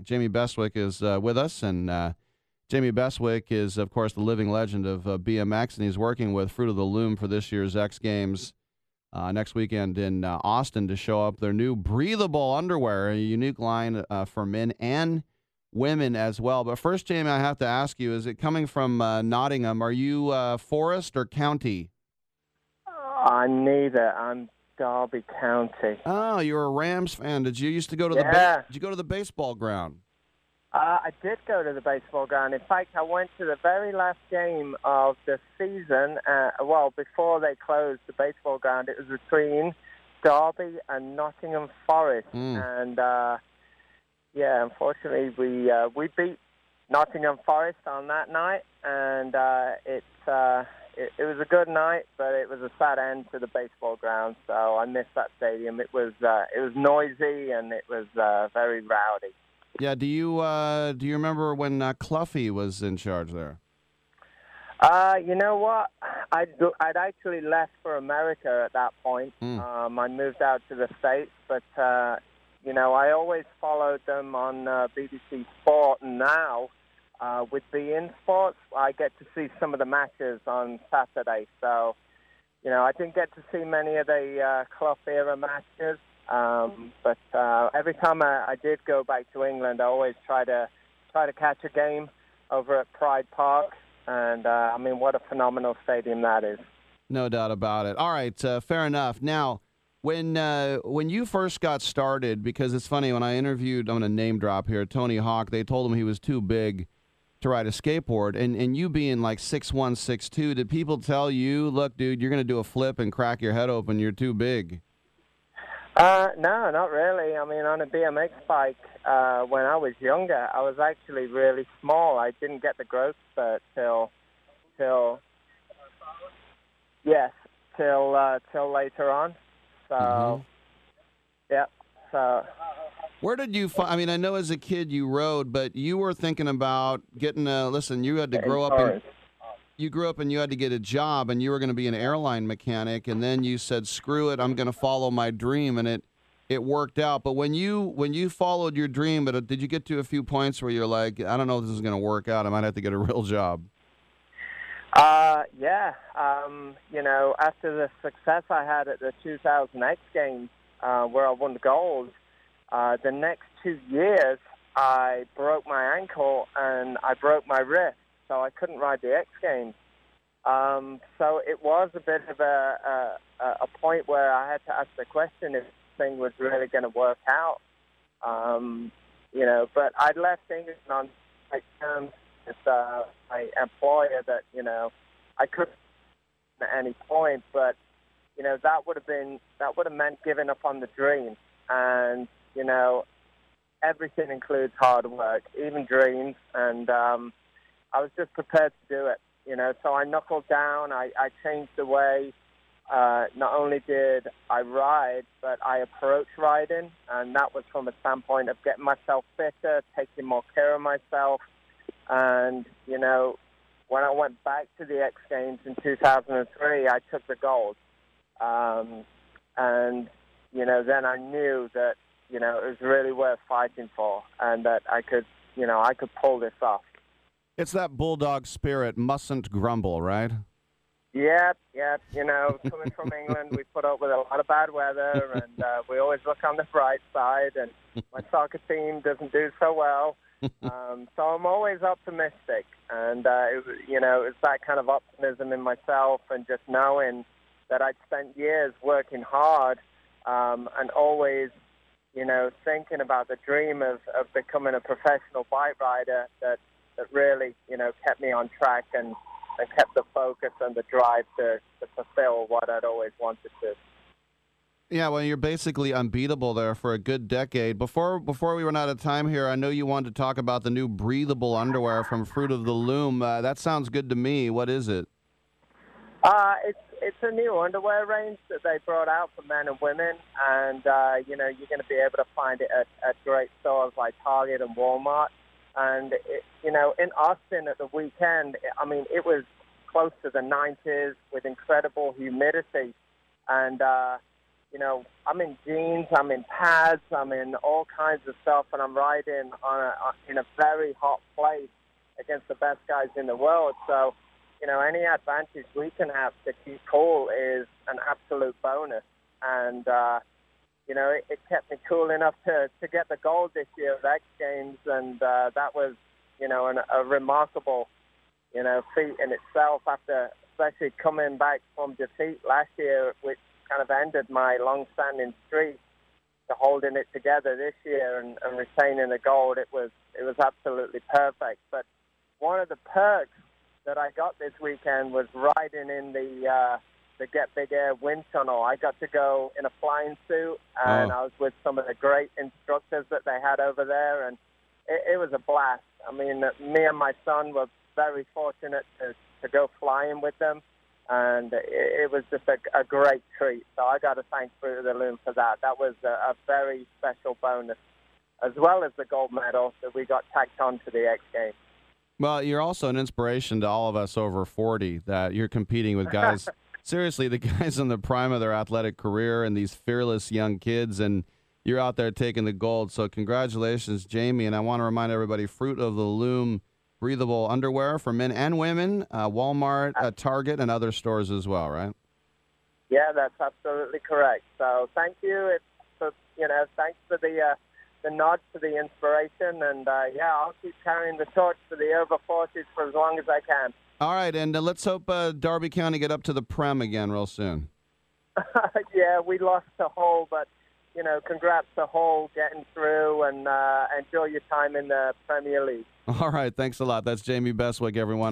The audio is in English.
Jamie Bestwick is with us, and Jamie Bestwick is, of course, the living legend of BMX, and he's working with Fruit of the Loom for this year's X Games next weekend in Austin to show up their new breathable underwear, a unique line for men and women as well. But first, Jamie, I have to ask you, is it coming from Nottingham? Are you Forest or County? I'm neither. I'm Derby County. Oh, you're a Rams fan. Did you used to go to did you go to the baseball ground? I did go to the baseball ground. In fact, I went to the very last game of the season. Before they closed the baseball ground, it was between Derby and Nottingham Forest. And, unfortunately, we beat Nottingham Forest on that night. And it was a good night, but it was a sad end to the baseball ground. So I missed that stadium. It was noisy and it was very rowdy. Yeah, do you remember when Cluffy was in charge there? You know what? I'd actually left for America at that point. I moved out to the States, but I always followed them on BBC Sport, and now with beIN Sports, I get to see some of the matches on Saturday. So, I didn't get to see many of the Clough era matches. But every time I did go back to England, I always try to catch a game over at Pride Park, and what a phenomenal stadium that is. No doubt about it. All right, fair enough. Now, when you first got started, because it's funny, when I interviewed, I'm going to name drop here, Tony Hawk, they told him he was too big to ride a skateboard, and you being like 6'1", 6'2", did people tell you, look, dude, you're going to do a flip and crack your head open, you're too big? No, not really. On a BMX bike, when I was younger, I was actually really small. I didn't get the growth spurt till later on. So, yeah. So. Where did you find? I know as a kid you rode, but you were thinking about getting listen, you had to grow up and you grew up and you had to get a job, and you were going to be an airline mechanic, and then you said, screw it, I'm going to follow my dream, and it worked out. But when you followed your dream, did you get to a few points where you're like, I don't know if this is going to work out, I might have to get a real job? Yeah. After the success I had at the 2000 X Games, where I won the gold, the next 2 years, I broke my ankle and I broke my wrist. So I couldn't ride the X Games. So it was a bit of a point where I had to ask the question if this thing was really going to work out. But I'd left England on terms with my employer that, I couldn't at any point, but, that would have meant giving up on the dream. And, everything includes hard work, even dreams, and I was just prepared to do it, So I knuckled down. I changed the way not only did I ride, but I approached riding, and that was from a standpoint of getting myself fitter, taking more care of myself. And, when I went back to the X Games in 2003, I took the gold. Then I knew that, it was really worth fighting for, and that I could pull this off. It's that bulldog spirit, mustn't grumble, right? Yep. Coming from England, we put up with a lot of bad weather, and we always look on the bright side, and my soccer team doesn't do so well. So I'm always optimistic, and it was that kind of optimism in myself, and just knowing that I'd spent years working hard, and always, thinking about the dream of becoming a professional bike rider that really, kept me on track and kept the focus and the drive to fulfill what I'd always wanted to. Yeah, well, you're basically unbeatable there for a good decade. Before we run out of time here, I know you wanted to talk about the new breathable underwear from Fruit of the Loom. That sounds good to me. What is it? It's a new underwear range that they brought out for men and women, and you're going to be able to find it at great stores like Target and Walmart. And in Austin at the weekend, it was close to the 90s with incredible humidity, and I'm in jeans, I'm in pads, I'm in all kinds of stuff, and I'm riding in a very hot place against the best guys in the world. So, any advantage we can have to keep cool is an absolute bonus. And, it kept me cool enough to get the gold this year at X Games, and that was, a remarkable, feat in itself after especially coming back from defeat last year, which kind of ended my long-standing streak, to holding it together this year and retaining the gold. It was absolutely perfect. But one of the perks that I got this weekend was riding in the Get Big Air wind tunnel. I got to go in a flying suit, and I was with some of the great instructors that they had over there, and it was a blast. I mean, me and my son were very fortunate to go flying with them, and it was just a great treat. So I got to thank Fruit of the Loom for that. That was a very special bonus, as well as the gold medal that we got tacked on to the X Games. Well, you're also an inspiration to all of us over 40, that you're competing with guys, seriously, the guys in the prime of their athletic career and these fearless young kids, and you're out there taking the gold. So congratulations, Jamie. And I want to remind everybody, Fruit of the Loom breathable underwear for men and women, Walmart, Target, and other stores as well, right? Yeah, that's absolutely correct. So thank you. Thanks for the nod to the inspiration, and I'll keep carrying the torch for the over 40s for as long as I can. All right, and let's hope Darby County get up to the Prem again real soon. Yeah, we lost to Hull, but congrats to Hull getting through, and enjoy your time in the Premier League. All right, thanks a lot. That's Jamie Bestwick, everyone.